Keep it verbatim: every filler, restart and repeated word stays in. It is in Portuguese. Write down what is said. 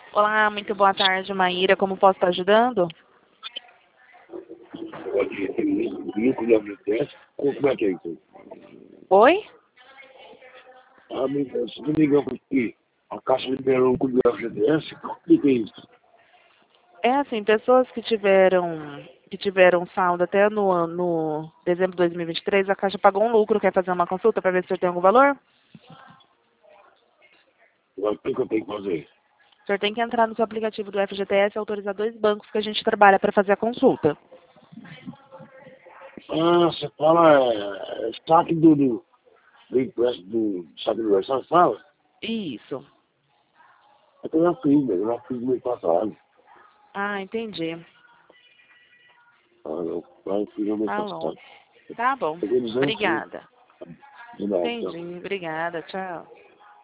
Olá, muito boa tarde, Maíra. Como posso estar ajudando? Pode ter lucro da F G T S? Como é que é isso? Oi? Ah, me, se me ligou porque a Caixa liberou o lucro da F G T S, o que que é isso? É assim, pessoas que tiveram que tiveram saldo até no, ano- no dezembro de dois mil e vinte e três, a Caixa pagou um lucro. Quer fazer uma consulta para ver se o senhor tem algum valor? Agora, o que que eu tenho que fazer? O senhor tem que entrar no seu aplicativo do F G T S e autorizar dois bancos que a gente trabalha para fazer a consulta. Ah, você fala é, é, saque do, do, do impresso do saque universal, fala? Isso. É que eu já fiz, né? Eu já fiz no mês passado. Ah, entendi. Ah, eu já fiz no mês Tá bom. passado. Tá bom. Peguei duzentos e Obrigada. de nada, então. Entendi. Obrigada. Tchau.